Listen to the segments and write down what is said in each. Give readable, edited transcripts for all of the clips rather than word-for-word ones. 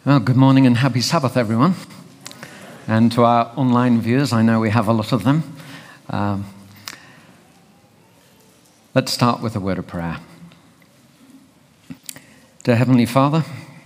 Well, good morning and happy Sabbath, everyone. And to our online viewers, I know we have a lot of them. Let's start with a word of prayer. Dear Heavenly Father,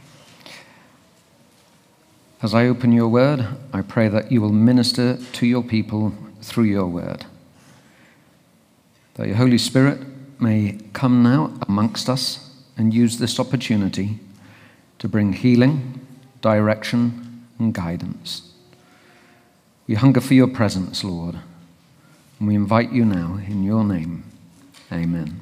as I open your word, I pray that you will minister to your people through your word. That your Holy Spirit may come now amongst us and use this opportunity to bring healing, direction, and guidance. We hunger for your presence, Lord, and we invite you now in your name. Amen.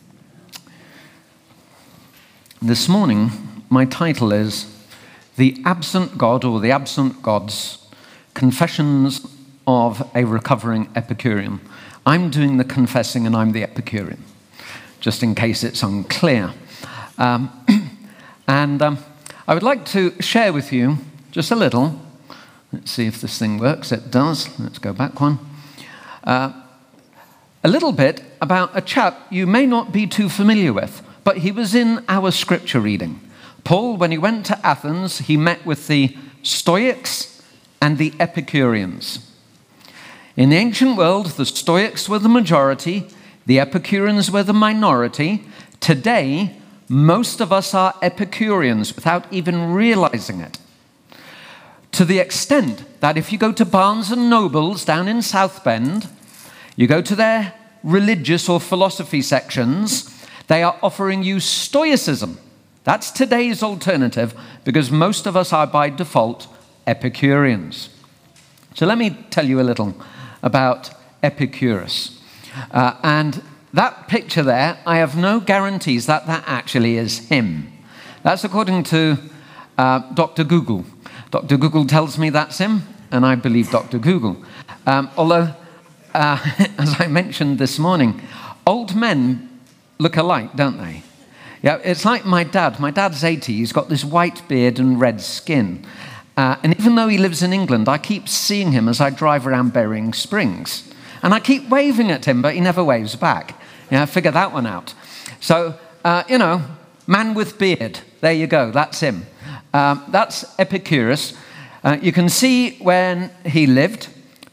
This morning, my title is The Absent God, or The Absent Gods, Confessions of a Recovering Epicurean. I'm doing the confessing and I'm the Epicurean, just in case it's unclear. I would like to share with you just a little. Let's see if this thing works. It does. Let's go back one. A little bit about a chap you may not be too familiar with, but he was in our scripture reading. Paul, when he went to Athens, he met with the Stoics and the Epicureans. In the ancient world, the Stoics were the majority, the Epicureans were the minority. Today, most of us are Epicureans without even realizing it. To the extent that if you go to Barnes and Noble's down in South Bend, you go to their religious or philosophy sections, they are offering you Stoicism. That's today's alternative, because most of us are by default Epicureans. So let me tell you a little about Epicurus. And that picture there, I have no guarantees that that actually is him. That's according to Dr. Google. Dr. Google tells me that's him, and I believe Dr. Google. Although, as I mentioned this morning, old men look alike, don't they? Yeah, it's like my dad. My dad's 80. He's got this white beard and red skin. And even though he lives in England, I keep seeing him as I drive around Berrien Springs. And I keep waving at him, but he never waves back. Yeah, figure that one out. So, man with beard. There you go. That's him. That's Epicurus. You can see when he lived,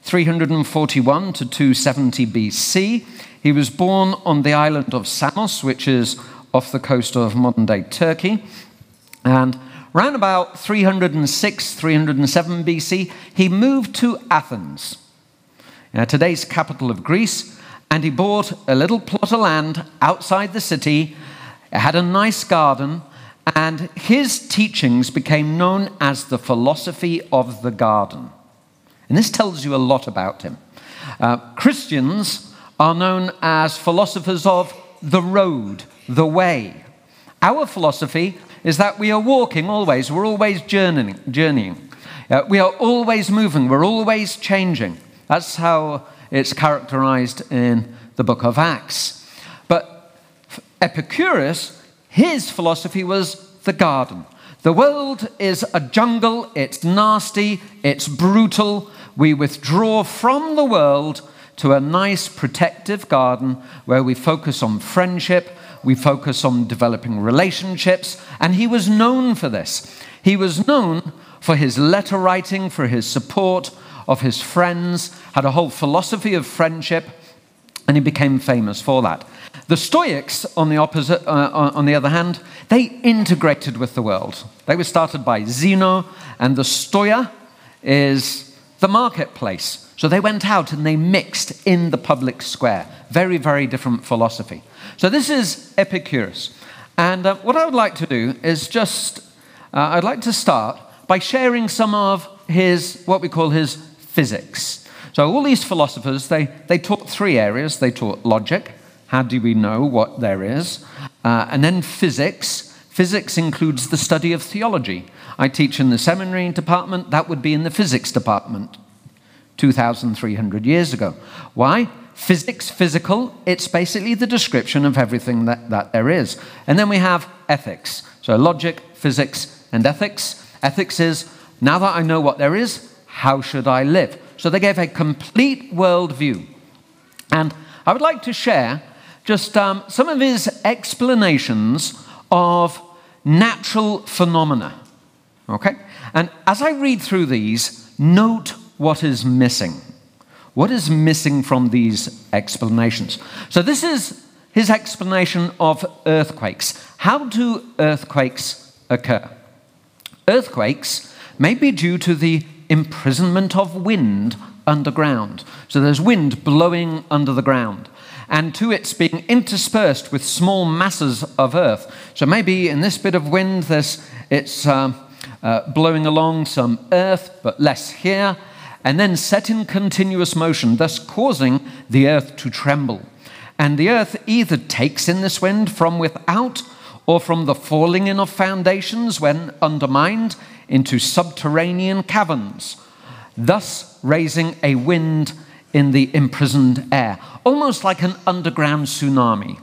341 to 270 BC. He was born on the island of Samos, which is off the coast of modern-day Turkey. And around about 306, 307 BC, he moved to Athens, today's capital of Greece, and he bought a little plot of land outside the city. It had a nice garden, and his teachings became known as the philosophy of the garden. And this tells you a lot about him. Christians are known as philosophers of the road, the way. Our philosophy is that we are walking always. We're always journeying. We are always moving. We're always changing. That's how it's characterized in the book of Acts. But Epicurus, his philosophy was the garden. The world is a jungle. It's nasty. It's brutal. We withdraw from the world to a nice protective garden where we focus on friendship. We focus on developing relationships. And he was known for this. He was known for his letter writing, for his support of his friends, had a whole philosophy of friendship, and he became famous for that. The Stoics, on the other hand, they integrated with the world. They were started by Zeno, and the Stoia is the marketplace. So they went out and they mixed in the public square. Very, very different philosophy. So this is Epicurus. And what I would like to do is I'd like to start by sharing some of what we call his physics. So all these philosophers, they taught three areas. They taught logic. How do we know what there is? And then physics. Physics includes the study of theology. I teach in the seminary department. That would be in the physics department 2,300 years ago. Why? Physics, physical, it's basically the description of everything that there is. And then we have ethics. So logic, physics, and ethics. Ethics is, now that I know what there is, how should I live? So they gave a complete worldview. And I would like to share just some of his explanations of natural phenomena. Okay? And as I read through these, note what is missing. What is missing from these explanations? So this is his explanation of earthquakes. How do earthquakes occur? Earthquakes may be due to the imprisonment of wind underground. So there's wind blowing under the ground, and to its being interspersed with small masses of earth. So maybe in this bit of wind, it's blowing along some earth, but less here, and then set in continuous motion, thus causing the earth to tremble. And the earth either takes in this wind from without or from the falling in of foundations when undermined into subterranean caverns, thus raising a wind in the imprisoned air, almost like an underground tsunami.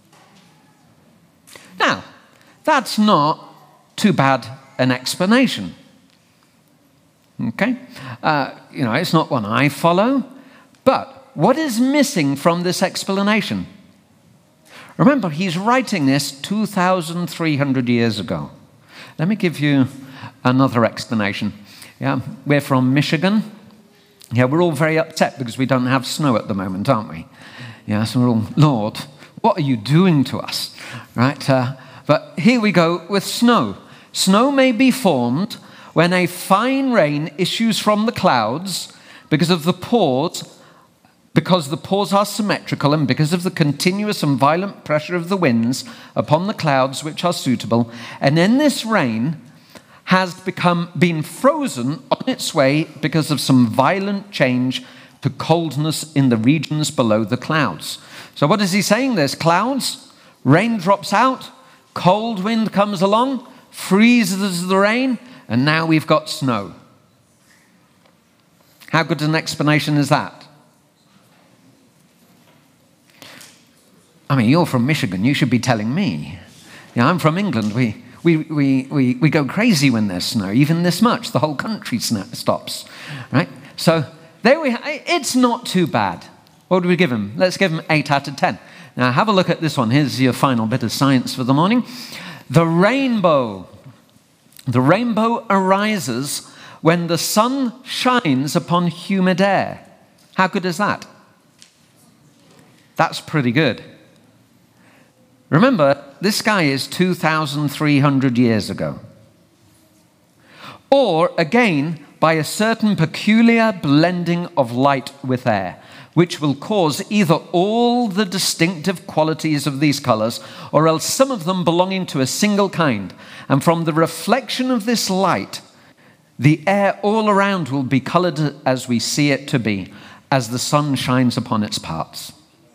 Now, that's not too bad an explanation. Okay? It's not one I follow, but what is missing from this explanation? Remember, he's writing this 2,300 years ago. Let me give you another explanation. Yeah, we're from Michigan. Yeah, we're all very upset because we don't have snow at the moment, aren't we? Yeah, so we're all, Lord, what are you doing to us? Right? But here we go with snow. Snow may be formed when a fine rain issues from the clouds because the pores are symmetrical and because of the continuous and violent pressure of the winds upon the clouds which are suitable. And then this rain has been frozen on its way because of some violent change to coldness in the regions below the clouds. So what is he saying? There's clouds, rain drops out, cold wind comes along, freezes the rain, and now we've got snow. How good an explanation is that? I mean, you're from Michigan, you should be telling me. Yeah, I'm from England. We go crazy when there's snow, even this much. The whole country stops, right? So there it's not too bad. What do we give him? Let's give him 8 out of 10. Now have a look at this one. Here's your final bit of science for the morning. The rainbow. The rainbow arises when the sun shines upon humid air. How good is that? That's pretty good. Remember, this guy is 2,300 years ago. Or, again, by a certain peculiar blending of light with air, which will cause either all the distinctive qualities of these colors, or else some of them belonging to a single kind. And from the reflection of this light, the air all around will be colored as we see it to be, as the sun shines upon its parts.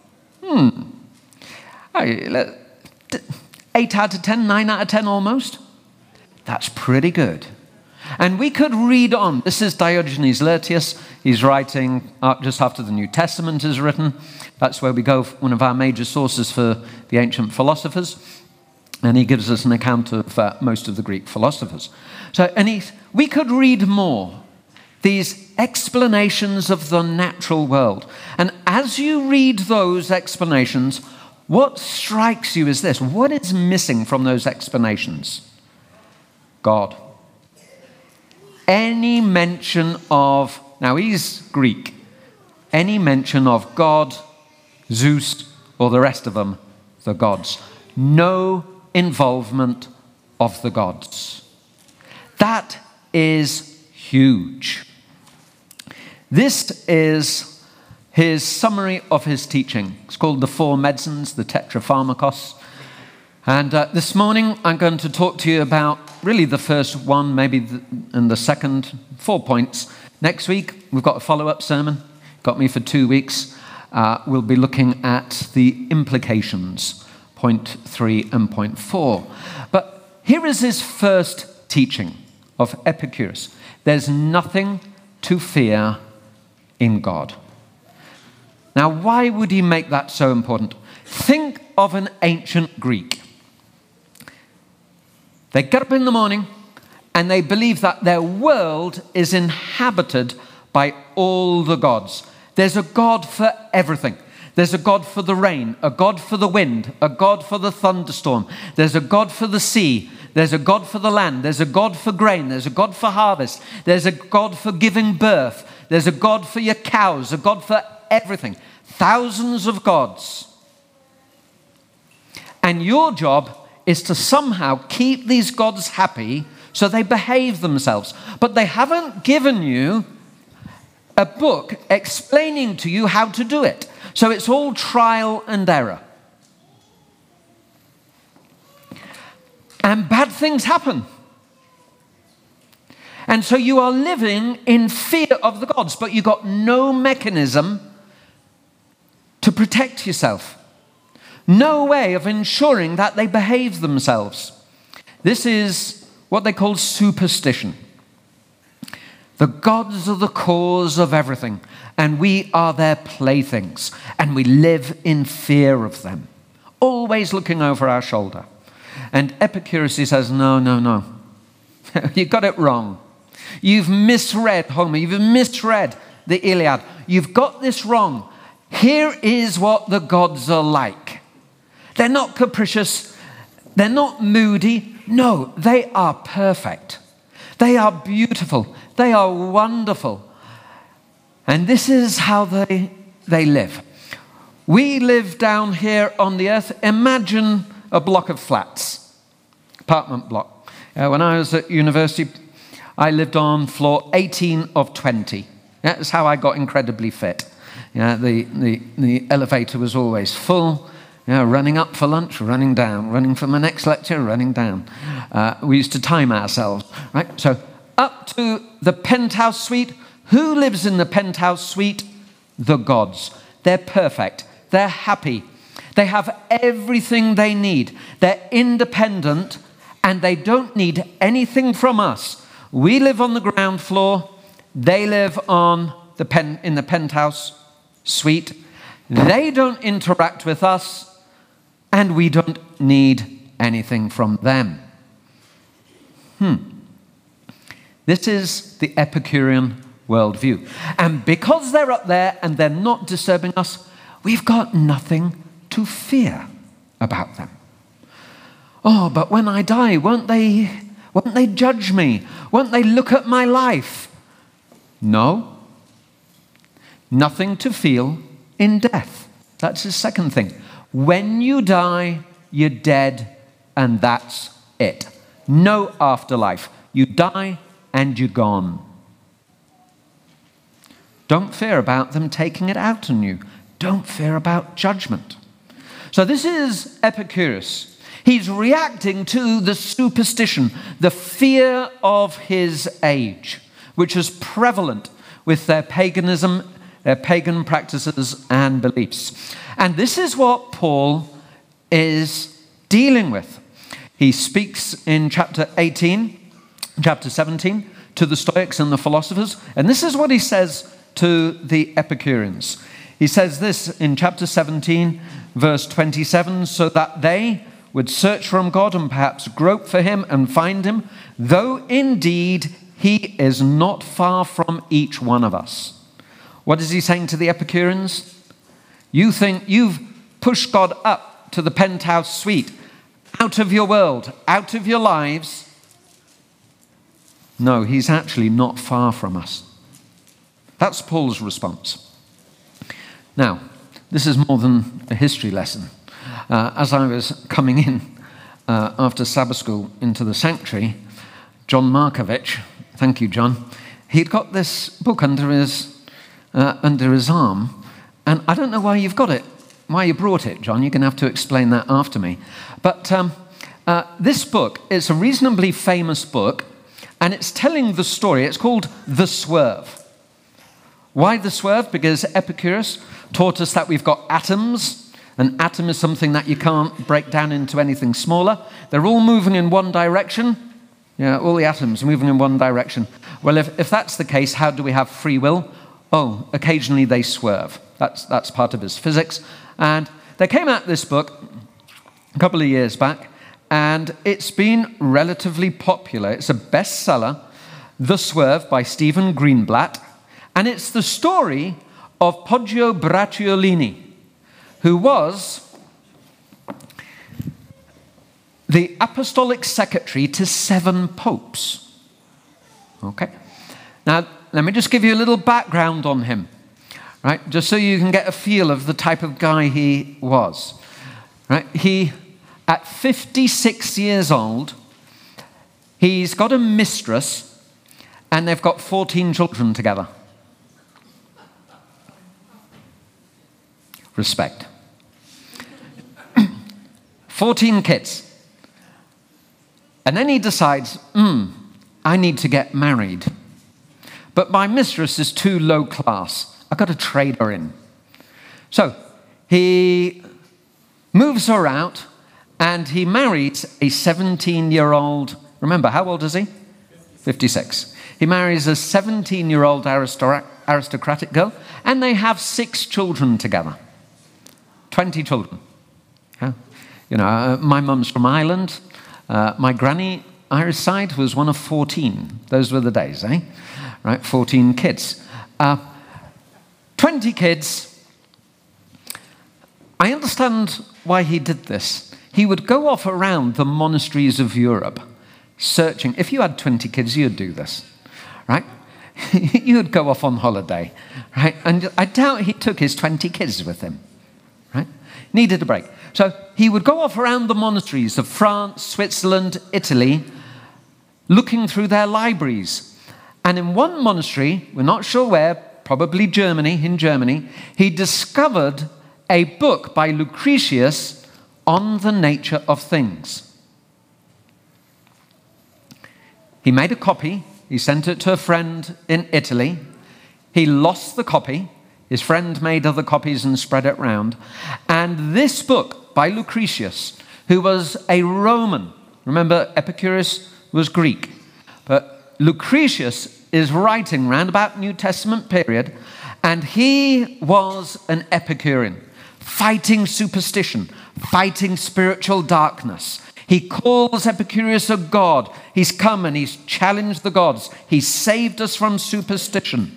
8 out of 10, 9 out of 10 almost. That's pretty good. And we could read on. This is Diogenes Laertius. He's writing just after the New Testament is written. That's where we go, one of our major sources for the ancient philosophers. And he gives us an account of most of the Greek philosophers. We could read more, these explanations of the natural world. And as you read those explanations, what strikes you is this. What is missing from those explanations? God. Any mention of, now he's Greek, any mention of God, Zeus, or the rest of them, the gods. No involvement of the gods. That is huge. This is his summary of his teaching. It's called The Four Medicines, the Tetrapharmakos. And this morning I'm going to talk to you about really the first one, and the second, 4 points. Next week we've got a follow-up sermon. Got me for 2 weeks. We'll be looking at the implications, point 3 and point 4. But here is his first teaching of Epicurus. There's nothing to fear in God. Now, why would he make that so important? Think of an ancient Greek. They get up in the morning and they believe that their world is inhabited by all the gods. There's a God for everything. There's a God for the rain, a God for the wind, a God for the thunderstorm. There's a God for the sea. There's a God for the land. There's a God for grain. There's a God for harvest. There's a God for giving birth. There's a God for your cows, a God for everything. Thousands of gods. And your job is to somehow keep these gods happy so they behave themselves. But they haven't given you a book explaining to you how to do it. So it's all trial and error. And bad things happen. And so you are living in fear of the gods, but you've got no mechanism to protect yourself. No way of ensuring that they behave themselves. This is what they call superstition. The gods are the cause of everything, and we are their playthings, and we live in fear of them, always looking over our shoulder. And Epicurus says, no. You got it wrong. You've misread Homer. You've misread the Iliad. You've got this wrong. Here is what the gods are like. They're not capricious. They're not moody. No, they are perfect. They are beautiful. They are wonderful. And this is how they live. We live down here on the earth. Imagine a block of flats, apartment block. When I was at university, I lived on floor 18 of 20. That's how I got incredibly fit. The elevator was always full. Running up for lunch, running down, running for my next lecture, running down. We used to time ourselves, right? So up to the penthouse suite. Who lives in the penthouse suite? The gods. They're perfect. They're happy. They have everything they need. They're independent, and they don't need anything from us. We live on the ground floor. They live in the penthouse suite. They don't interact with us, and we don't need anything from them. This is the Epicurean worldview. And because they're up there and they're not disturbing us, we've got nothing to fear about them. Oh, but when I die, won't they judge me? Won't they look at my life? No. Nothing to feel in death. That's the second thing. When you die, you're dead, and that's it. No afterlife. You die and you're gone. Don't fear about them taking it out on you. Don't fear about judgment. So this is Epicurus. He's reacting to the superstition, the fear of his age, which is prevalent with their paganism, their pagan practices and beliefs. And this is what Paul is dealing with. He speaks in chapter 17, to the Stoics and the philosophers. And this is what he says to the Epicureans. He says this in chapter 17, verse 27, so that they would search from God and perhaps grope for him and find him, though indeed he is not far from each one of us. What is he saying to the Epicureans? You think you've pushed God up to the penthouse suite, out of your world, out of your lives. No, he's actually not far from us. That's Paul's response. Now, this is more than a history lesson. As I was coming in after Sabbath school into the sanctuary, John Markovich, thank you, John, he'd got this book under his arm, and I don't know why you've got it, why you brought it, John. You're going to have to explain that after me. But this book is a reasonably famous book, and it's telling the story. It's called The Swerve. Why The Swerve? Because Epicurus taught us that we've got atoms. An atom is something that you can't break down into anything smaller. They're all moving in one direction. Yeah, all the atoms moving in one direction. Well, if that's the case, how do we have free will? Oh, occasionally they swerve. That's part of his physics. And they came out this book a couple of years back, and it's been relatively popular. It's a bestseller, The Swerve by Stephen Greenblatt, and it's the story of Poggio Bracciolini. who was the apostolic secretary to 7 popes. Okay? Now, let me just give you a little background on him, right? Just so you can get a feel of the type of guy he was. Right? He, at 56 years old, he's got a mistress, and they've got 14 children together. Respect. 14 kids. And then he decides, I need to get married. But my mistress is too low class. I've got to trade her in. So he moves her out, and he marries a 17-year-old. Remember, how old is he? 56. He marries a 17-year-old aristocratic girl, and they have 6 children together. 20 children. Yeah. You know, my mum's from Ireland. My granny, Irish side, was one of 14. Those were the days, eh? Right, 14 kids. 20 kids. I understand why he did this. He would go off around the monasteries of Europe, searching. If you had 20 kids, you'd do this, right? You'd go off on holiday, right? And I doubt he took his 20 kids with him, right? Needed a break. So he would go off around the monasteries of France, Switzerland, Italy, looking through their libraries. And in one monastery, we're not sure where, probably Germany, in Germany, he discovered a book by Lucretius on the nature of things. He made a copy. He sent it to a friend in Italy. He lost the copy. His friend made other copies and spread it round. And this book by Lucretius, who was a Roman, remember Epicurus was Greek, but Lucretius is writing round about New Testament period, and he was an Epicurean, fighting superstition, fighting spiritual darkness. He calls Epicurus a god. He's come and he's challenged the gods. He's saved us from superstition.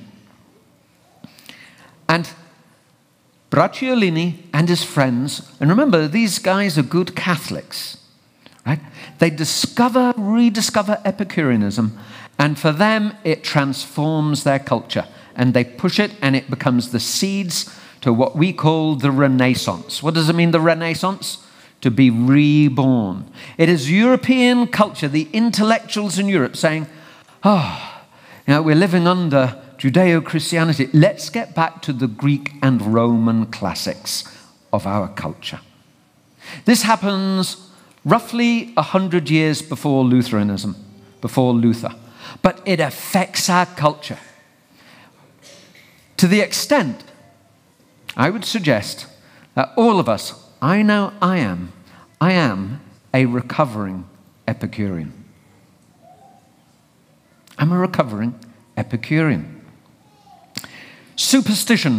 And Bracciolini and his friends, and remember, these guys are good Catholics, right? They rediscover Epicureanism, and for them, it transforms their culture. And they push it, and it becomes the seeds to what we call the Renaissance. What does it mean, the Renaissance? To be reborn. It is European culture, the intellectuals in Europe saying, we're living under Judeo-Christianity. Let's get back to the Greek and Roman classics of our culture. This happens roughly 100 years before Lutheranism, before Luther. But it affects our culture to the extent, I would suggest, that all of us, I know I am a recovering Epicurean. I'm a recovering Epicurean. Superstition.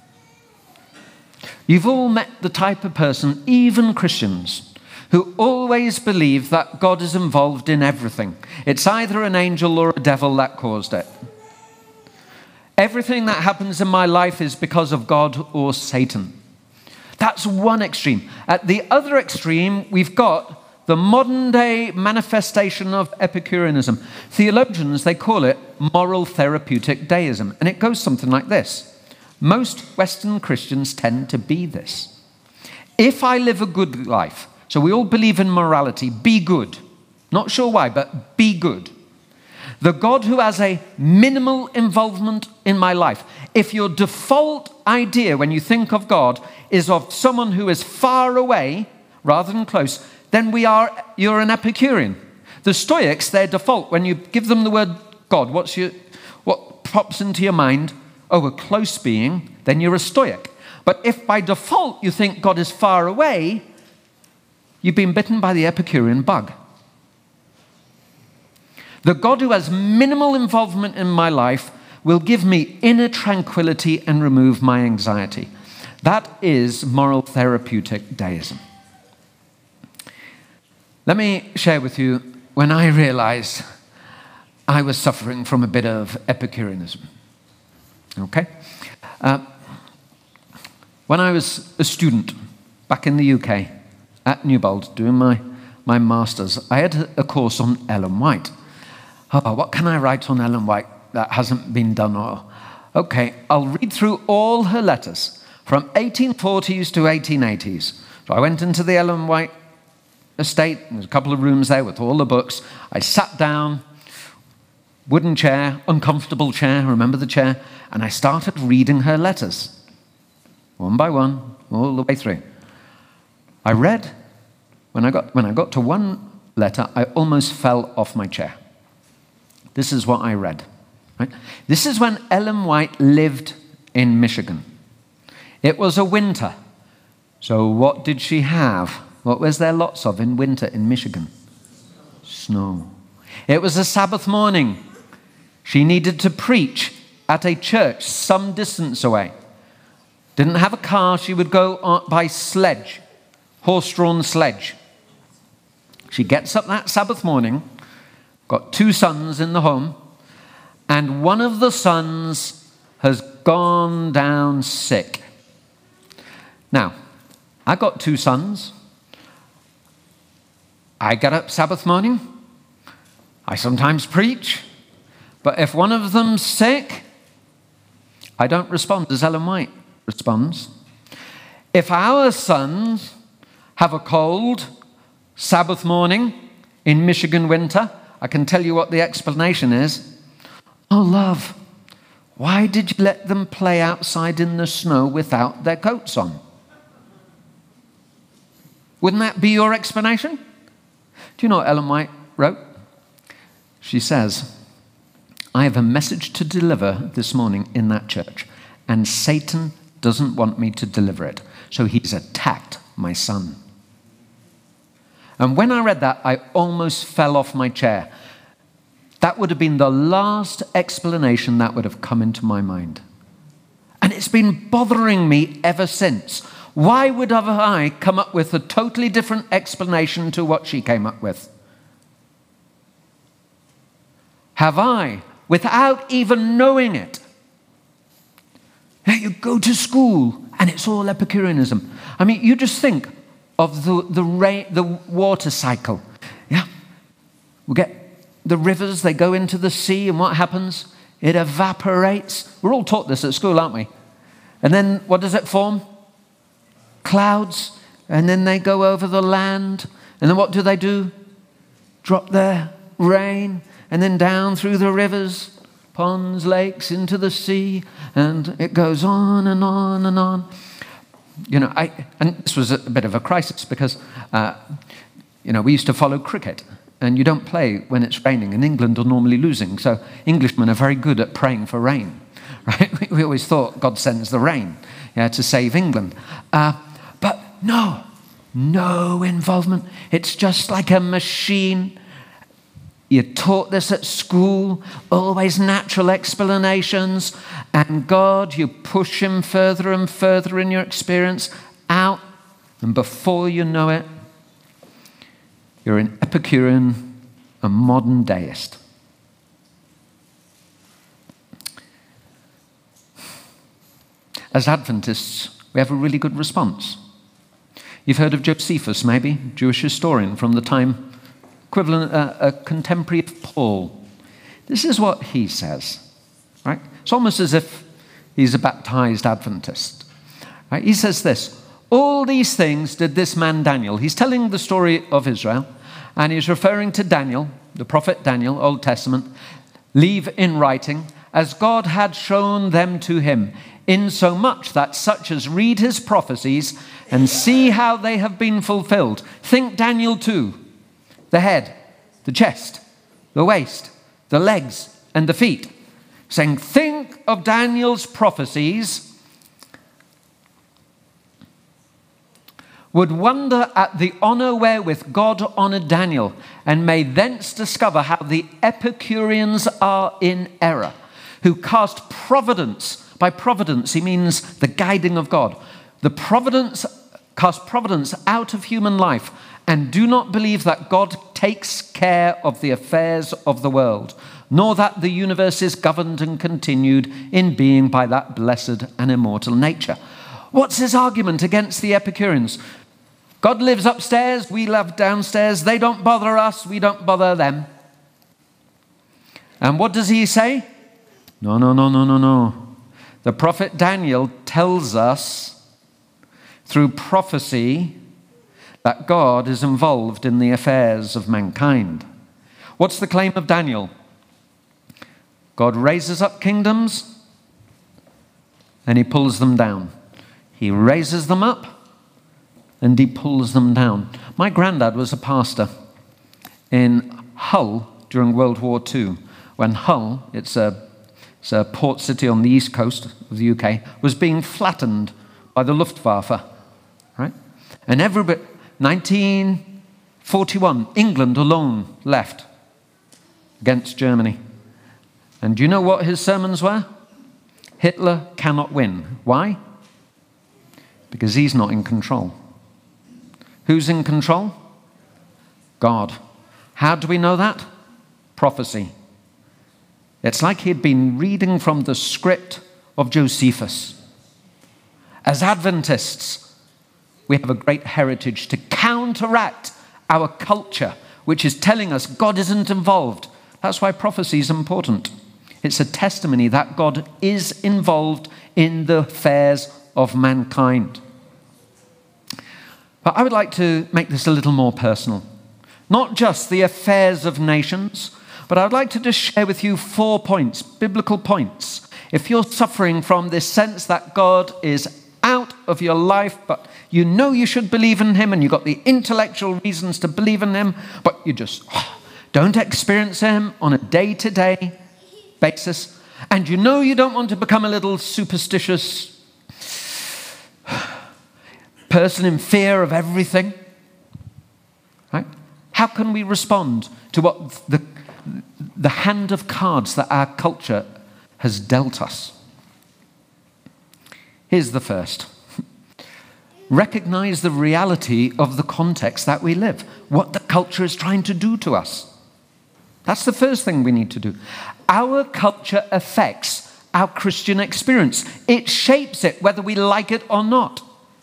You've all met the type of person, even Christians, who always believe that God is involved in everything. It's either an angel or a devil that caused it. Everything that happens in my life is because of God or Satan. That's one extreme. At the other extreme, we've got the modern-day manifestation of Epicureanism. Theologians, they call it moral therapeutic deism. And it goes something like this. Most Western Christians tend to be this. If I live a good life, so we all believe in morality, be good. Not sure why, but be good. The God who has a minimal involvement in my life. If your default idea when you think of God is of someone who is far away rather than close, then you're an Epicurean. The Stoics, their default, when you give them the word God, what pops into your mind? Oh, a close being, then you're a Stoic. But if by default you think God is far away, you've been bitten by the Epicurean bug. The God who has minimal involvement in my life will give me inner tranquility and remove my anxiety. That is moral therapeutic deism. Let me share with you when I realized I was suffering from a bit of Epicureanism. Okay? When when I was a student back in the UK at Newbold doing my master's, I had a course on Ellen White. Oh, what can I write on Ellen White that hasn't been done? Okay, I'll read through all her letters from 1840s to 1880s. So I went into the Ellen White estate. There's a couple of rooms there with all the books. I sat down, wooden chair, uncomfortable chair, remember the chair, and I started reading her letters, one by one, all the way through. I read, when I got to one letter, I almost fell off my chair. This is what I read. Right? This is when Ellen White lived in Michigan. It was a winter. So what did she have? What was there lots of in winter in Michigan? Snow. It was a Sabbath morning. She needed to preach at a church some distance away. Didn't have a car. She would go by sledge, horse-drawn sledge. She gets up that Sabbath morning, got 2 sons in the home, and one of the sons has gone down sick. Now, I got 2 sons. I get up Sabbath morning. I sometimes preach. But if one of them's sick, I don't respond as Ellen White responds. If our sons have a cold Sabbath morning in Michigan winter, I can tell you what the explanation is. Oh, love, why did you let them play outside in the snow without their coats on? Wouldn't that be your explanation? Do you know what Ellen White wrote? She says, I have a message to deliver this morning in that church, and Satan doesn't want me to deliver it, so he's attacked my son. And when I read that, I almost fell off my chair. That would have been the last explanation that would have come into my mind. And it's been bothering me ever since. Why would I come up with a totally different explanation to what she came up with? Have I, without even knowing it, you go to school and it's all Epicureanism. I mean, you just think of the water cycle. Yeah, we get the rivers, they go into the sea, and what happens? It evaporates. We're all taught this at school, aren't we? And then what does it form? Clouds. And then they go over the land. And then what do? Drop their rain. And then down through the rivers, ponds, lakes, into the sea. And it goes on and on and on. You know, and this was a bit of a crisis because, we used to follow cricket. And you don't play when it's raining, and England are normally losing. So Englishmen are very good at praying for rain, right? We always thought God sends the rain to save England. But no involvement. It's just like a machine. You're taught this at school, always natural explanations. And God, you push him further and further in your experience out. And before you know it, you're an Epicurean, a modern deist. As Adventists, we have a really good response. You've heard of Josephus, maybe, Jewish historian from the time, equivalent, a contemporary of Paul. This is what he says, right? It's almost as if he's a baptized Adventist. Right? He says this, all these things did this man Daniel. He's telling the story of Israel, and he's referring to Daniel, the prophet Daniel, Old Testament, leave in writing, as God had shown them to him, insomuch that such as read his prophecies and see how they have been fulfilled. Think Daniel 2, the head, the chest, the waist, the legs, and the feet. Saying, think of Daniel's prophecies, would wonder at the honor wherewith God honored Daniel, and may thence discover how the Epicureans are in error, who cast providence. By providence, he means the guiding of God. Cast providence out of human life, and do not believe that God takes care of the affairs of the world, nor that the universe is governed and continued in being by that blessed and immortal nature. What's his argument against the Epicureans? God lives upstairs, we live downstairs. They don't bother us, we don't bother them. And what does he say? No, no, no, no, no, no. The prophet Daniel tells us through prophecy that God is involved in the affairs of mankind. What's the claim of Daniel? God raises up kingdoms and he pulls them down. He raises them up and he pulls them down. My granddad was a pastor in Hull during World War II, when Hull, it's a port city on the east coast of the UK, was being flattened by the Luftwaffe, right? And 1941, England alone left against Germany. And do you know what his sermons were? Hitler cannot win. Why? Because he's not in control. Who's in control? God. How do we know that? Prophecy. It's like he'd been reading from the script of Josephus. As Adventists, we have a great heritage to counteract our culture, which is telling us God isn't involved. That's why prophecy is important. It's a testimony that God is involved in the affairs of mankind. But I would like to make this a little more personal. Not just the affairs of nations, but I would like to just share with you 4 points, biblical points. If you're suffering from this sense that God is out of your life, but you know you should believe in him and you've got the intellectual reasons to believe in him, but you just don't experience him on a day-to-day basis, and you know you don't want to become a little superstitious person in fear of everything, right? How can we respond to what the hand of cards that our culture has dealt us? Here's the first. Recognize the reality of the context that we live, what the culture is trying to do to us. That's the first thing we need to do. Our culture affects our Christian experience. It shapes it, whether we like it or not.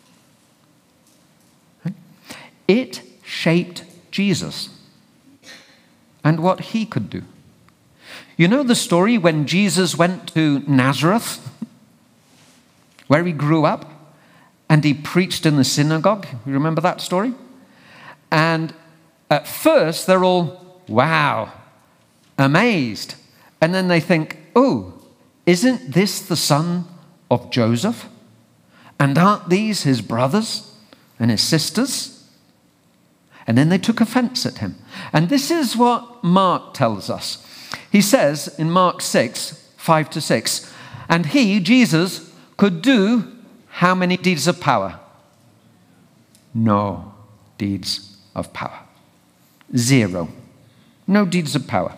It shaped Jesus and what he could do. You know the story when Jesus went to Nazareth, where he grew up, and he preached in the synagogue? You remember that story? And at first, they're all, wow, amazed. And then they think, oh, isn't this the son of Joseph? And aren't these his brothers and his sisters? And then they took offense at him. And this is what Mark tells us. He says in Mark 6, 5-6, and he, Jesus, could do how many deeds of power? No deeds of power. 0. No deeds of power.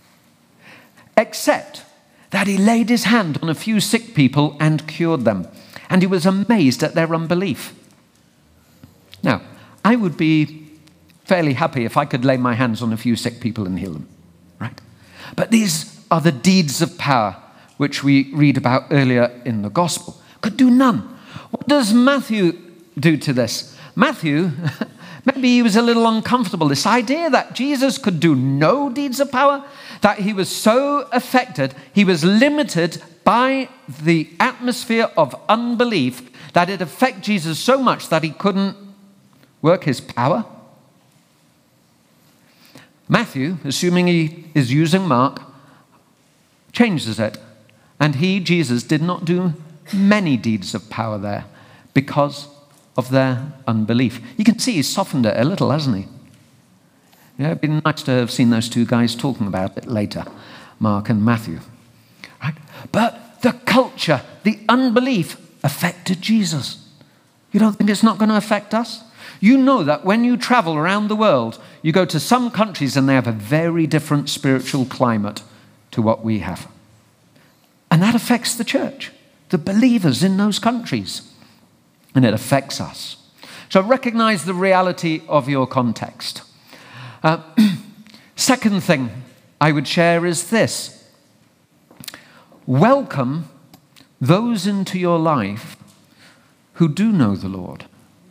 Except that he laid his hand on a few sick people and cured them. And he was amazed at their unbelief. Now, I would be fairly happy if I could lay my hands on a few sick people and heal them, right? But these are the deeds of power which we read about earlier in the gospel. Could do none. What does Matthew do to this? Matthew, maybe he was a little uncomfortable. This idea that Jesus could do no deeds of power, that he was so affected, he was limited by the atmosphere of unbelief, that it affected Jesus so much that he couldn't work his power. Matthew, assuming he is using Mark, changes it. And he, Jesus, did not do many deeds of power there because of their unbelief. You can see he's softened it a little, hasn't he? Yeah, it'd been nice to have seen those two guys talking about it later, Mark and Matthew. Right? But the culture, the unbelief affected Jesus. You don't think it's not going to affect us? You know that when you travel around the world, you go to some countries and they have a very different spiritual climate to what we have. And that affects the church, the believers in those countries. And it affects us. So recognize the reality of your context. Second thing I would share is this. Welcome those into your life who do know the Lord.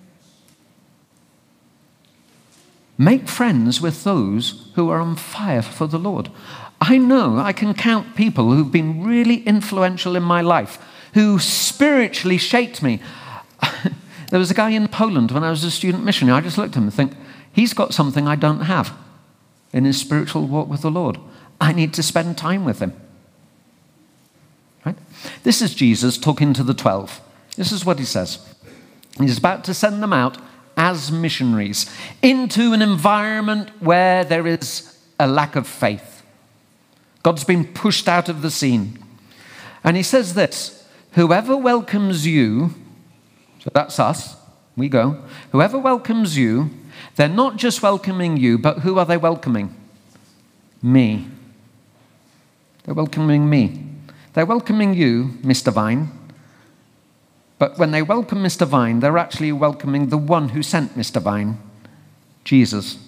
Make friends with those who are on fire for the Lord. I know I can count people who've been really influential in my life, who spiritually shaped me. There was a guy in Poland when I was a student missionary. I just looked at him and think, he's got something I don't have in his spiritual walk with the Lord. I need to spend time with him. Right? This is Jesus talking to the 12. This is what he says. He's about to send them out as missionaries into an environment where there is a lack of faith. God's been pushed out of the scene. And he says this, whoever welcomes you, so that's us, we go, whoever welcomes you, they're not just welcoming you, but who are they welcoming? Me. They're welcoming me. They're welcoming you, Mr. Vine. But when they welcome Mr. Vine, they're actually welcoming the one who sent Mr. Vine, Jesus.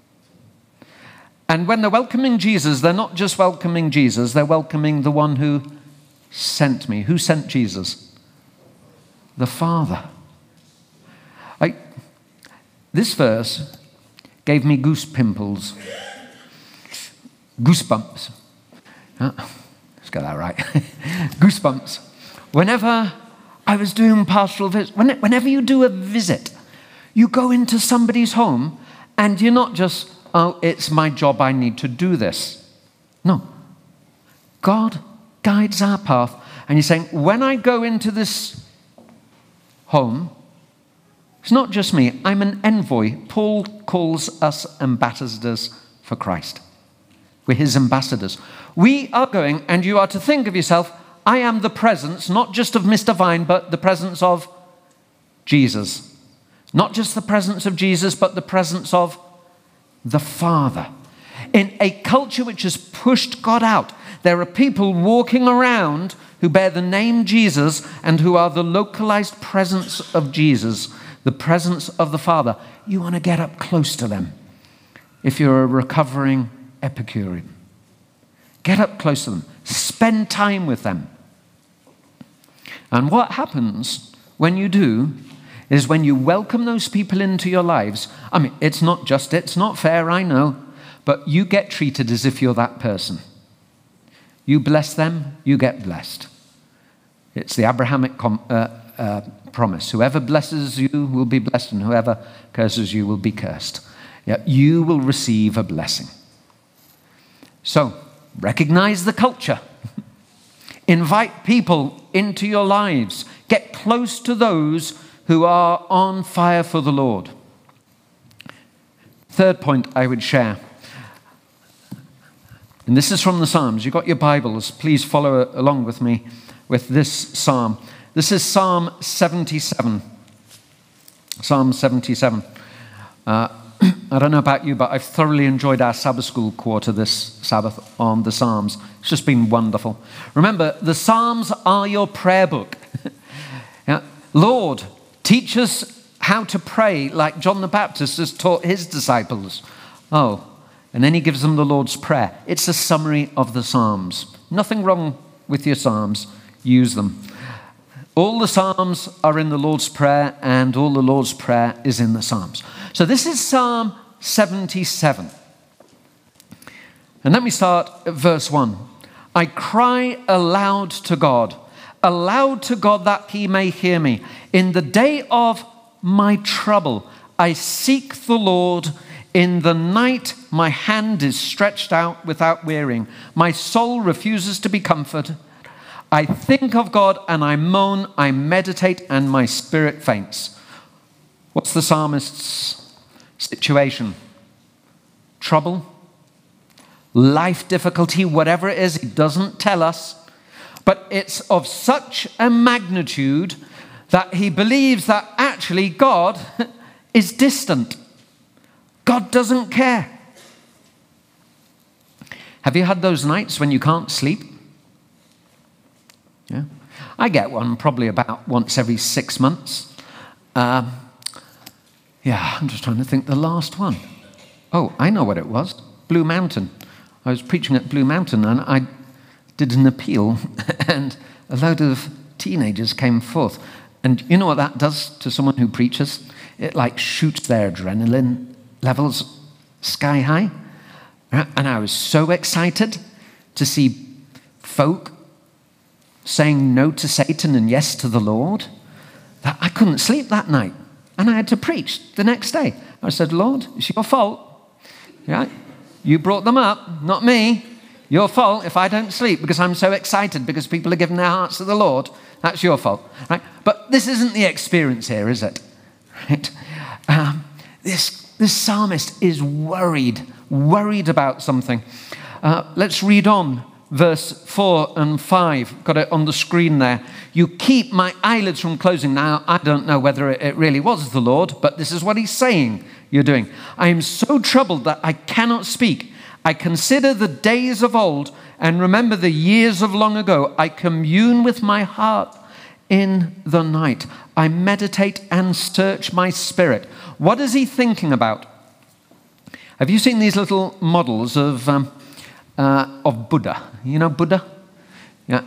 And when they're welcoming Jesus, they're not just welcoming Jesus, they're welcoming the one who sent me. Who sent Jesus? The Father. This verse gave me goosebumps. Goosebumps. Let's get that right. Goosebumps. Whenever I was doing pastoral visits, whenever you do a visit, you go into somebody's home and you're not just, oh, it's my job, I need to do this. No. God guides our path. And you're saying, when I go into this home, it's not just me, I'm an envoy. Paul calls us ambassadors for Christ. We're his ambassadors. We are going, and you are to think of yourself, I am the presence, not just of Mr. Vine, but the presence of Jesus. Not just the presence of Jesus, but the presence of the Father. In a culture which has pushed God out, there are people walking around who bear the name Jesus and who are the localized presence of Jesus, the presence of the Father. You want to get up close to them if you're a recovering Epicurean. Get up close to them. Spend time with them. And what happens when you do is when you welcome those people into your lives, I mean, it's not fair, I know, but you get treated as if you're that person. You bless them, you get blessed. It's the Abrahamic promise. Whoever blesses you will be blessed, and whoever curses you will be cursed. Yeah, you will receive a blessing. So, recognize the culture. Invite people into your lives. Get close to those who are on fire for the Lord. Third point I would share, and this is from the Psalms. You've got your Bibles. Please follow along with me with this psalm. This is Psalm 77. Psalm 77. I don't know about you, but I've thoroughly enjoyed our Sabbath school quarter this Sabbath on the Psalms. It's just been wonderful. Remember, the Psalms are your prayer book. Yeah. Lord, teach us how to pray like John the Baptist has taught his disciples. Oh, and then he gives them the Lord's Prayer. It's a summary of the Psalms. Nothing wrong with your Psalms. Use them. All the Psalms are in the Lord's Prayer, and all the Lord's Prayer is in the Psalms. So this is Psalm 77. And let me start at verse 1. I cry aloud to God that he may hear me. In the day of my trouble, I seek the Lord. In the night, my hand is stretched out without wearying. My soul refuses to be comforted. I think of God and I moan, I meditate, and my spirit faints. What's the psalmist's situation? Trouble, life difficulty, whatever it is, he doesn't tell us. But it's of such a magnitude that he believes that actually God is distant. God doesn't care. Have you had those nights when you can't sleep? Yeah, I get one probably about once every 6 months. I'm just trying to think the last one. Oh, I know what it was. Blue Mountain. I was preaching at Blue Mountain and I did an appeal and a load of teenagers came forth. And you know what that does to someone who preaches? It like shoots their adrenaline levels sky high. And I was so excited to see folk saying no to Satan and yes to the Lord that I couldn't sleep that night. And I had to preach the next day. I said, Lord, it's your fault. Right? You brought them up, not me. Your fault if I don't sleep because I'm so excited because people are giving their hearts to the Lord. That's your fault. Right? But this isn't the experience here, is it? Right? This psalmist is worried about something. Let's read on. Verse 4 and 5, got it on the screen there. You keep my eyelids from closing. Now, I don't know whether it really was the Lord, but this is what he's saying you're doing. I am so troubled that I cannot speak. I consider the days of old and remember the years of long ago. I commune with my heart in the night. I meditate and search my spirit. What is he thinking about? Have you seen these little models of Buddha? You know Buddha? Yeah.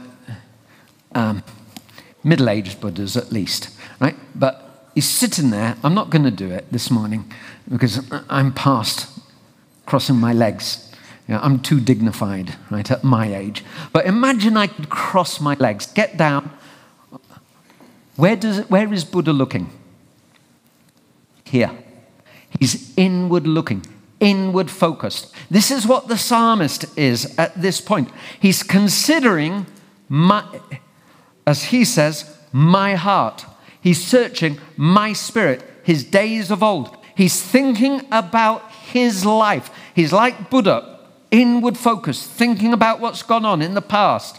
Middle-aged Buddhas at least, right? But he's sitting there. I'm not going to do it this morning because I'm past crossing my legs. You know, I'm too dignified, right, at my age. But imagine I could cross my legs, get down. Where is Buddha looking? Here. He's inward looking. Inward focused. This is what the psalmist is at this point. He's considering, as he says, my heart. He's searching my spirit, his days of old. He's thinking about his life. He's like Buddha, inward focused, thinking about what's gone on in the past.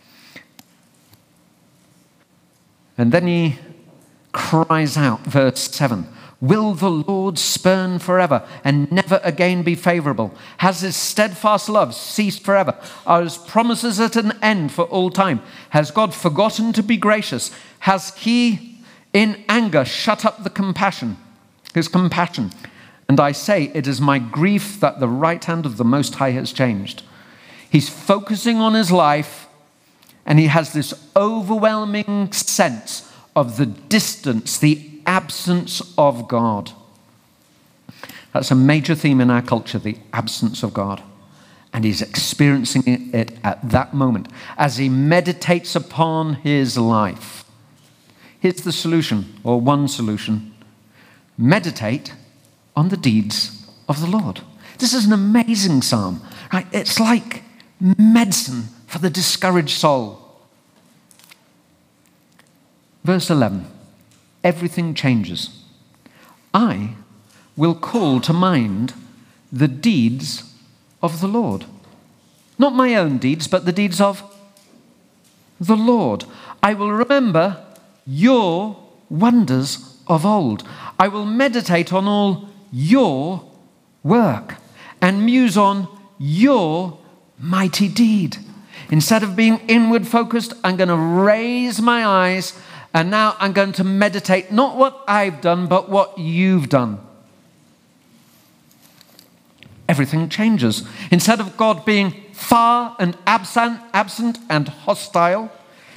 And then he cries out, verse 7, will the Lord spurn forever and never again be favorable? Has his steadfast love ceased forever? Are his promises at an end for all time? Has God forgotten to be gracious? Has he in anger shut up his compassion? And I say, it is my grief that the right hand of the Most High has changed. He's focusing on his life, and he has this overwhelming sense of the distance, the absence of God. That's a major theme in our culture, the absence of God. And he's experiencing it at that moment as he meditates upon his life. Here's the solution, or one solution. Meditate on the deeds of the Lord. This is an amazing psalm, right? It's like medicine for the discouraged soul. Verse 11, everything changes. I will call to mind the deeds of the Lord. Not my own deeds, but the deeds of the Lord. I will remember your wonders of old. I will meditate on all your work and muse on your mighty deed. Instead of being inward focused, I'm going to raise my eyes, and now I'm going to meditate not what I've done, but what you've done. Everything changes. Instead of God being far and absent and hostile,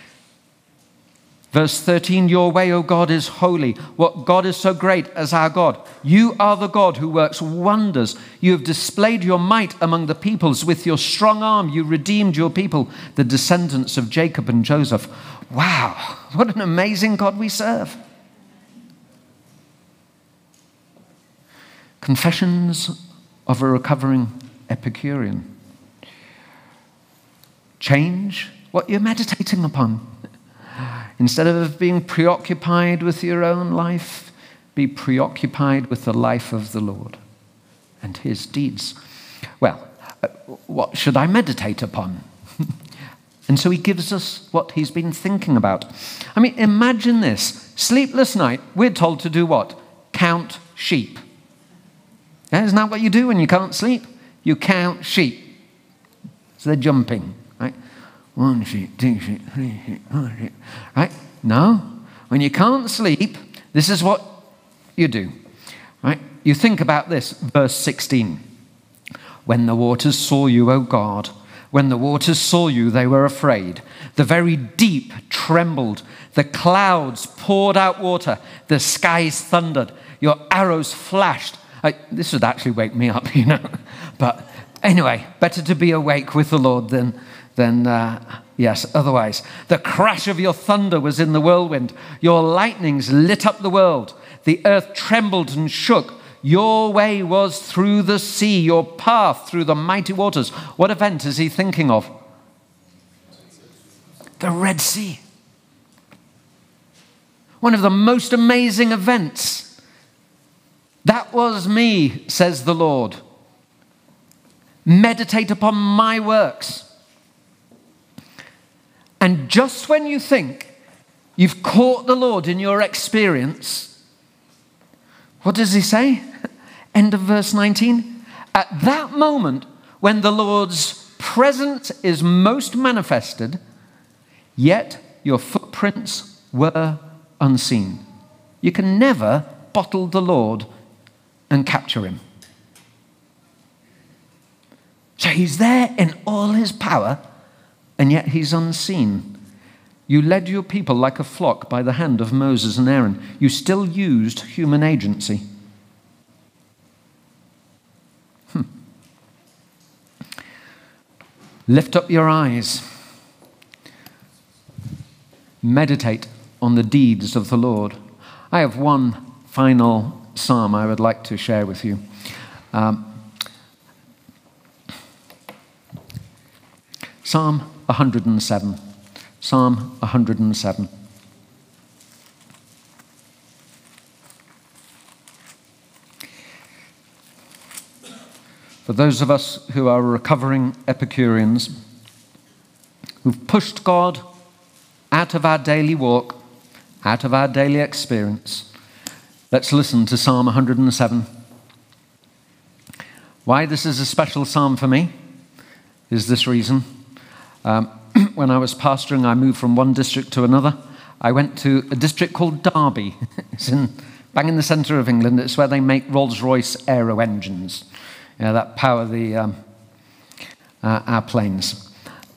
verse 13, your way, O God, is holy. What God is so great as our God? You are the God who works wonders. You have displayed your might among the peoples. With your strong arm, you redeemed your people, the descendants of Jacob and Joseph. Wow, what an amazing God we serve. Confessions of a recovering Epicurean. Change what you're meditating upon. Instead of being preoccupied with your own life, be preoccupied with the life of the Lord and his deeds. Well, what should I meditate upon? And so he gives us what he's been thinking about. I mean, imagine this. Sleepless night, we're told to do what? Count sheep. Yeah, isn't that what you do when you can't sleep? You count sheep. So they're jumping, right? 1 sheep, 2 sheep, 3 sheep, 4 sheep. Right? No. When you can't sleep, this is what you do. Right? You think about this, verse 16. When the waters saw you, O God, When the waters saw you, they were afraid. The very deep trembled. The clouds poured out water. The skies thundered. Your arrows flashed. This would actually wake me up, But anyway, better to be awake with the Lord than otherwise. The crash of your thunder was in the whirlwind. Your lightnings lit up the world. The earth trembled and shook. Your way was through the sea, your path through the mighty waters. What event is he thinking of? The Red Sea. One of the most amazing events. That was me, says the Lord. Meditate upon my works. And just when you think you've caught the Lord in your experience, what does he say? End of verse 19. At that moment, when the Lord's presence is most manifested, yet your footprints were unseen. You can never bottle the Lord and capture him. So he's there in all his power, and yet he's unseen. You led your people like a flock by the hand of Moses and Aaron. You still used human agency. Lift up your eyes. Meditate on the deeds of the Lord. I have one final psalm I would like to share with you. Psalm 107. Psalm 107. For those of us who are recovering Epicureans, who've pushed God out of our daily walk, out of our daily experience, let's listen to Psalm 107. Why this is a special psalm for me is this reason. When I was pastoring, I moved from one district to another. I went to a district called Derby. It's bang in the centre of England. It's where they make Rolls-Royce aero engines. That power our planes.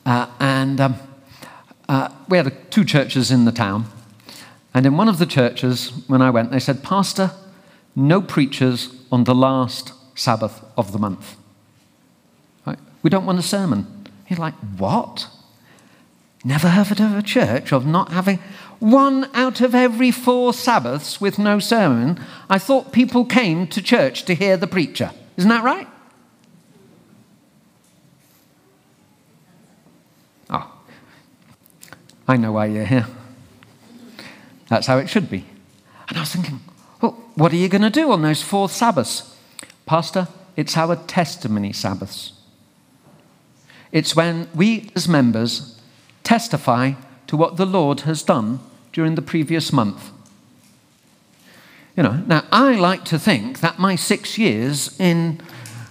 We had two churches in the town. And in one of the churches, when I went, they said, Pastor, no preachers on the last Sabbath of the month. Right? We don't want a sermon. You're like, what? Never heard of a church of not having one out of every 4 Sabbaths with no sermon. I thought people came to church to hear the preacher. Isn't that right? Oh, I know why you're here. That's how it should be. And I was thinking, well, what are you going to do on those 4 Sabbaths? Pastor, it's our testimony Sabbaths. It's when we as members testify to what the Lord has done during the previous month. Now I like to think that my 6 years in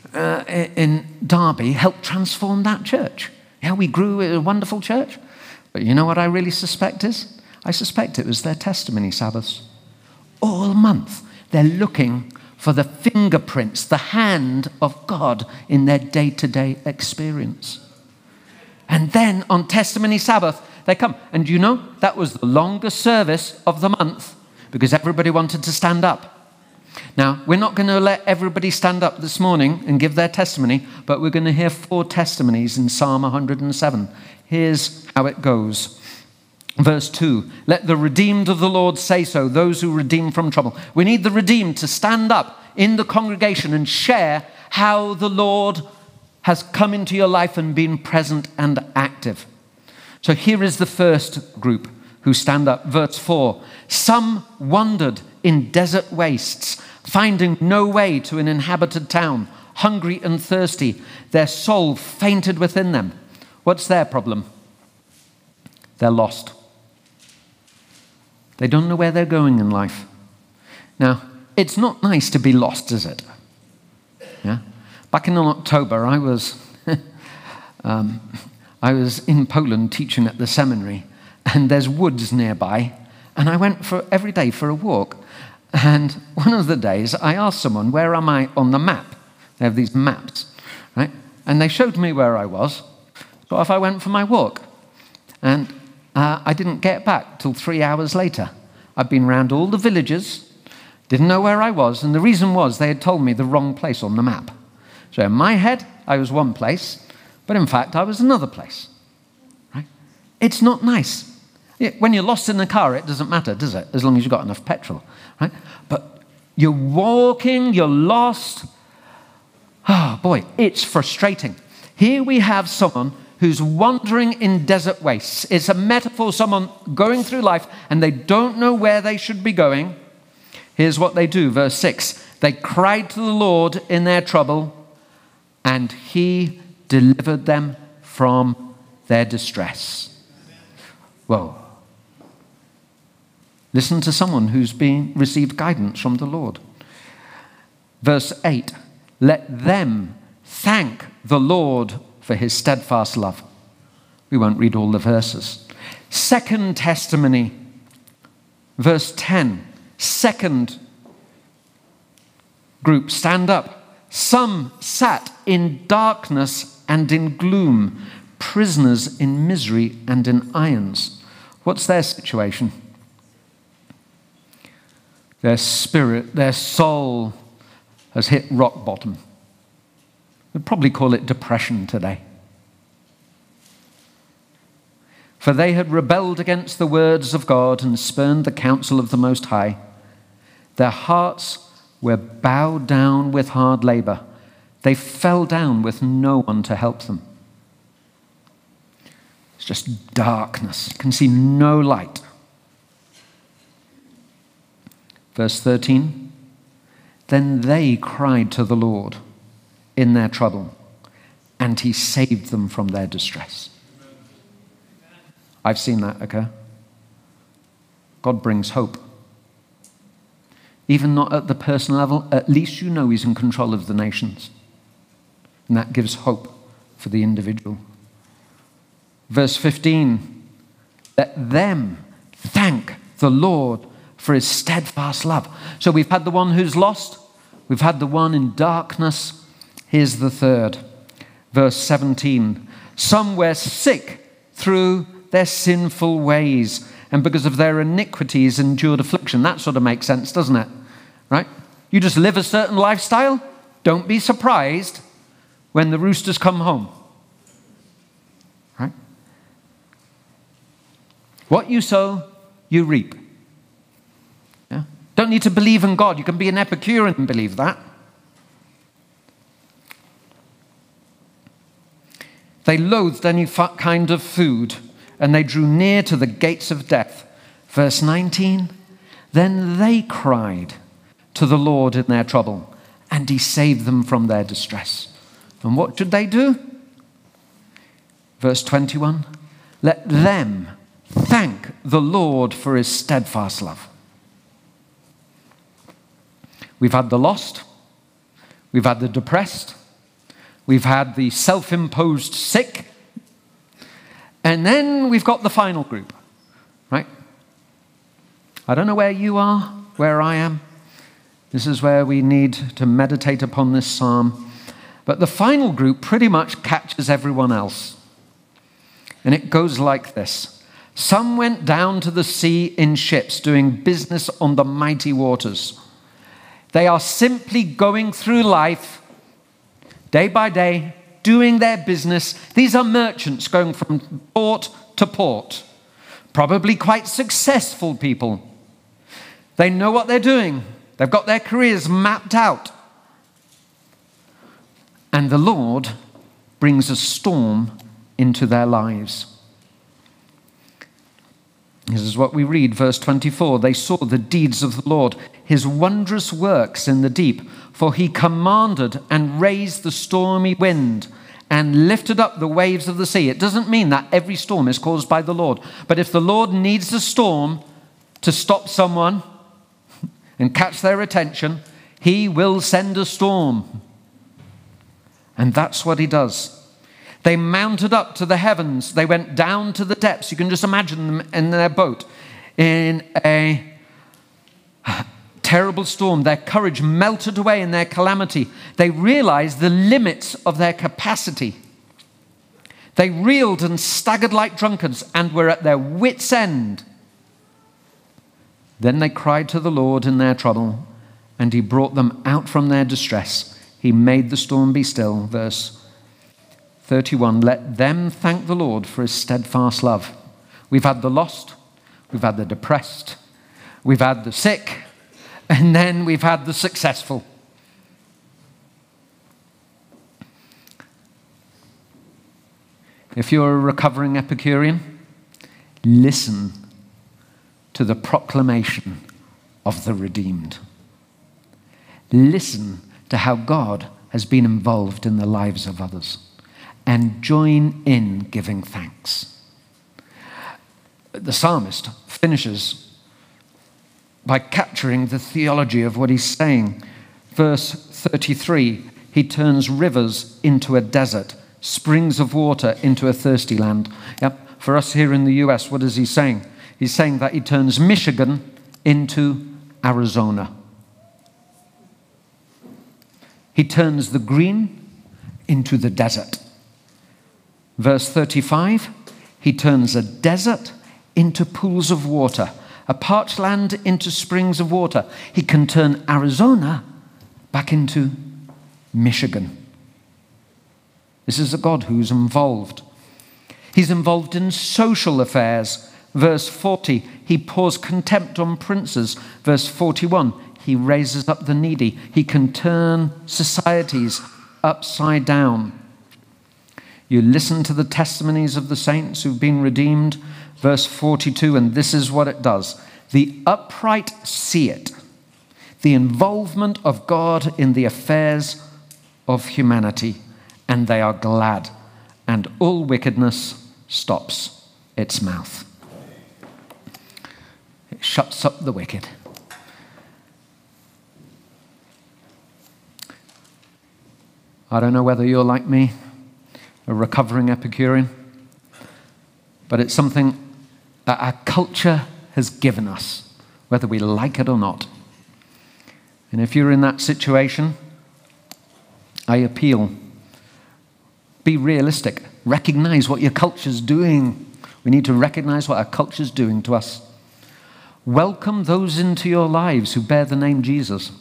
Derby helped transform that church. Yeah, we grew a wonderful church. But you know what I really suspect is? I suspect it was their testimony Sabbaths. All month, they're looking for the fingerprints, the hand of God in their day-to-day experience. And then on Testimony Sabbath, they come. And that was the longest service of the month because everybody wanted to stand up. Now, we're not going to let everybody stand up this morning and give their testimony, but we're going to hear 4 testimonies in Psalm 107. Here's how it goes. Verse 2, let the redeemed of the Lord say so, those who redeem from trouble. We need the redeemed to stand up in the congregation and share how the Lord has come into your life and been present and active. So here is the first group who stand up. Verse 4, some wandered in desert wastes, finding no way to an inhabited town, hungry and thirsty. Their soul fainted within them. What's their problem? They're lost. They don't know where they're going in life. Now, it's not nice to be lost, is it? Yeah. Back in October, I was in Poland teaching at the seminary, and there's woods nearby, and I went every day for a walk. And one of the days, I asked someone, where am I on the map? They have these maps, right? And they showed me where I was. So off I went for my walk. And I didn't get back till 3 hours later. I'd been around all the villages, didn't know where I was, and the reason was they had told me the wrong place on the map. So in my head, I was one place, but in fact, I was another place. Right? It's not nice. When you're lost in the car, it doesn't matter, does it? As long as you've got enough petrol. Right? But you're walking, you're lost. Oh boy, it's frustrating. Here we have someone who's wandering in desert wastes. It's a metaphor, someone going through life and they don't know where they should be going. Here's what they do, verse 6. They cried to the Lord in their trouble, and he delivered them from their distress. Whoa. Listen to someone who's received guidance from the Lord. Verse 8. Let them thank the Lord for his steadfast love. We won't read all the verses. Second testimony, verse 10. Second group, stand up. Some sat in darkness and in gloom, prisoners in misery and in irons. What's their situation? Their spirit, their soul has hit rock bottom. We'd probably call it depression today. For they had rebelled against the words of God and spurned the counsel of the Most High. Their hearts were bowed down with hard labor. They fell down with no one to help them. It's just darkness. You can see no light. Verse 13. Then they cried to the Lord in their trouble, and he saved them from their distress. I've seen that occur. God brings hope. Even not at the personal level, at least you know he's in control of the nations. And that gives hope for the individual. Verse 15, let them thank the Lord for his steadfast love. So we've had the one who's lost. We've had the one in darkness. Here's the third. Verse 17, some were sick through their sinful ways, and because of their iniquities endured affliction. That sort of makes sense, doesn't it? Right? You just live a certain lifestyle. Don't be surprised when the roosters come home. Right? What you sow, you reap. Yeah? Don't need to believe in God. You can be an Epicurean and believe that. They loathed any kind of food, and they drew near to the gates of death. Verse 19, then they cried to the Lord in their trouble, and he saved them from their distress. And what should they do? Verse 21, let them thank the Lord for his steadfast love. We've had the lost, we've had the depressed, we've had the self-imposed sick, and then we've got the final group, right? I don't know where you are, where I am. This is where we need to meditate upon this psalm. But the final group pretty much catches everyone else. And it goes like this. Some went down to the sea in ships, doing business on the mighty waters. They are simply going through life, day by day, doing their business. These are merchants going from port to port. Probably quite successful people. They know what they're doing. They've got their careers mapped out. And the Lord brings a storm into their lives. This is what we read, verse 24. They saw the deeds of the Lord, his wondrous works in the deep. For he commanded and raised the stormy wind and lifted up the waves of the sea. It doesn't mean that every storm is caused by the Lord. But if the Lord needs a storm to stop someone and catch their attention, he will send a storm. And that's what he does. They mounted up to the heavens. They went down to the depths. You can just imagine them in their boat in a terrible storm. Their courage melted away in their calamity. They realized the limits of their capacity. They reeled and staggered like drunkards and were at their wits' end. Then they cried to the Lord in their trouble, and he brought them out from their distress. He made the storm be still. Verse 31, let them thank the Lord for his steadfast love. We've had the lost, we've had the depressed, we've had the sick, and then we've had the successful. If you're a recovering Epicurean, listen to the proclamation of the redeemed. Listen to how God has been involved in the lives of others, and join in giving thanks. The psalmist finishes by capturing the theology of what he's saying. Verse 33, he turns rivers into a desert, springs of water into a thirsty land. Yep. For us here in the US, what is he saying? He's saying that he turns Michigan into Arizona. He turns the green into the desert. Verse 35, he turns a desert into pools of water, a parched land into springs of water. He can turn Arizona back into Michigan. This is a God who's involved. He's involved in social affairs. Verse 40, he pours contempt on princes. Verse 41, he raises up the needy. He can turn societies upside down. You listen to the testimonies of the saints who've been redeemed. Verse 42, and this is what it does. The upright see it. The involvement of God in the affairs of humanity, and they are glad, and all wickedness stops its mouth. It shuts up the wicked. I don't know whether you're like me, a recovering Epicurean, but it's something that our culture has given us, whether we like it or not. And if you're in that situation, I appeal, be realistic. Recognize what your culture's doing. We need to recognize what our culture's doing to us. Welcome those into your lives who bear the name Jesus.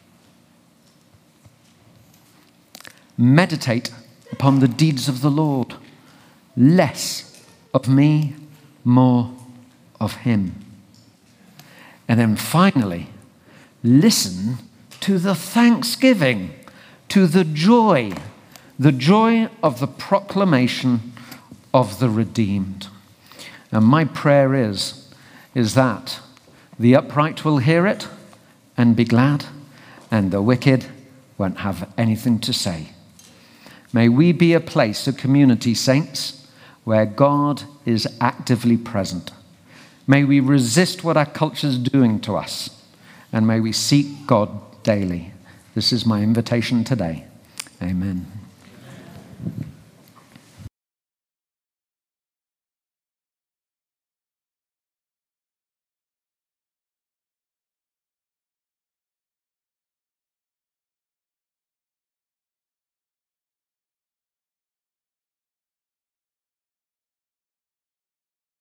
Meditate upon the deeds of the Lord. Less of me, more of him. And then finally, listen to the thanksgiving, to the joy of the proclamation of the redeemed. And my prayer is that the upright will hear it and be glad, and the wicked won't have anything to say. May we be a place, a community, saints, where God is actively present. May we resist what our culture is doing to us, and may we seek God daily. This is my invitation today. Amen.